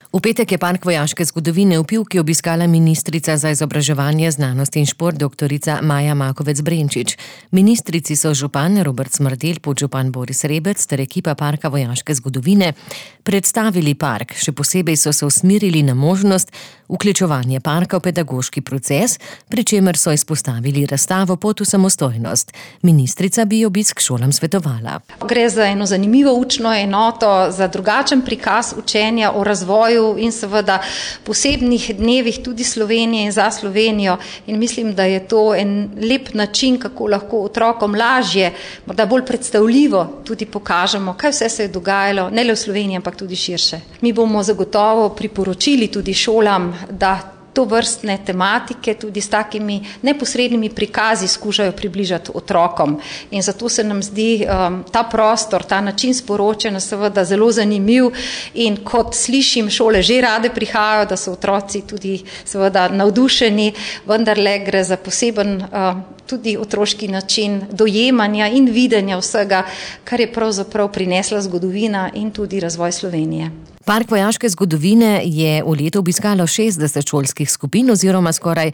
V petek je Park vojaške zgodovine v Pivki obiskala ministrica za izobraževanje, znanost in šport dr. Maja Makovec-Brenčič. Ministrici so župan Robert Smrdelj, podžupan Boris Rebec ter ekipa Parka vojaške zgodovine predstavili park. Še posebej so se usmerili na možnost vključevanja parka v pedagoški proces, pri čemer so izpostavili razstavo Pot v samostojnost. Ministrica bi obisk šolam svetovala. Gre za eno zanimivo učno enoto, za drugačen prikaz učenja o razvoju in seveda posebnih dnevih tudi Slovenije in za Slovenijo. In mislim, da je to en lep način, kako lahko otrokom lažje, morda bolj predstavljivo tudi pokažemo, kaj vse se je dogajalo, ne le v Sloveniji, ampak tudi širše. Mi bomo zagotovo priporočili tudi šolam, da to vrstne tematike tudi s takimi neposrednimi prikazi skušajo približati otrokom. In zato se nam zdi ta prostor, ta način sporočanja seveda zelo zanimiv in kot slišim, šole že rade prihajajo, da so otroci tudi seveda navdušeni, vendarle gre za poseben tudi otroški način dojemanja in videnja vsega, kar je pravzaprav prinesla zgodovina in tudi razvoj Slovenije. Park vojaške zgodovine je v letu obiskalo 60 šolskih skupin oziroma skoraj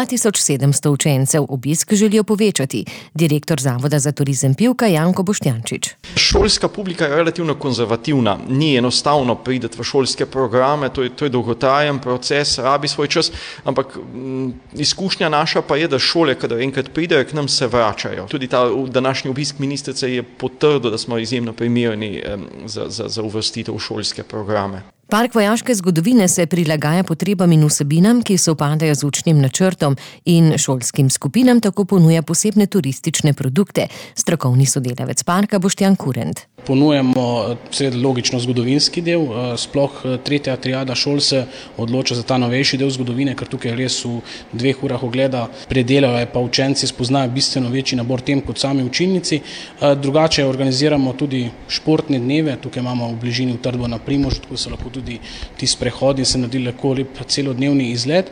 2700 učencev. Obisk želijo povečati. Direktor Zavoda za turizem Pivka Janko Boštjančič. Šolska publika je relativno konzervativna. Ni enostavno priti v šolske programe, to je dolgotrajen proces, rabi svoj čas, ampak izkušnja naša pa je, da šole, kadar enkrat pridejo k nam, se vračajo. Tudi ta današnji obisk ministrice je potrdil, da smo izjemno primerni za uvrstitev v šolske programe. Park vojaške zgodovine se prilagaja potrebam in vsebinam, ki sovpadajo z učnim načrtom, in šolskim skupinam tako ponuja posebne turistične produkte. Strokovni sodelavec parka Boštjan Kurent. Ponujamo logično zgodovinski del, sploh tretja triada šol se odloča za ta novejši del zgodovine, ker tukaj res v 2 urah ogleda predelajo, pa učenci spoznajo bistveno večji nabor tem kot sami učilnici. Drugače organiziramo tudi športne dneve, tukaj imamo v bližini v Trdvo na Primožu, tako se lahko tudi ti sprehodi in se naredili lahko lep celodnevni izlet.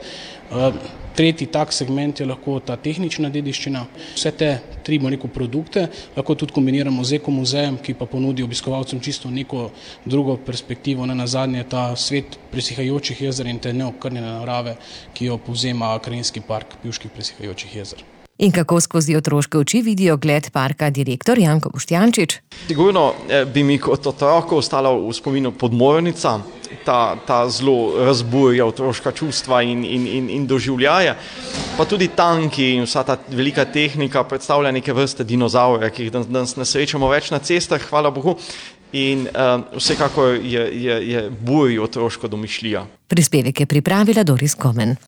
Tretji tak segment je lahko ta tehnična dediščina. Vse te 3 produkte lahko tudi kombiniramo z ekomuzejem, ki pa ponudi obiskovalcem čisto neko drugo perspektivo, ne nazadnje ta svet presihajočih jezer in te neokrnjene narave, ki jo povzema Krajinski park Pivških presihajočih jezer. In kako skozi otroške oči vidijo ogled parka direktor Janko Boštjančič? Sigurno bi mi kot otroku ostala v spominu podmornica, ta zelo razburja otroška čustva in doživljaje, pa tudi tanki in vsa ta velika tehnika predstavlja neke vrste dinozaure, ki jih danes ne srečamo več na cestah, hvala Bogu, in vsekakor je burji otroško domišljija. Prispevek je pripravila Doris Komen.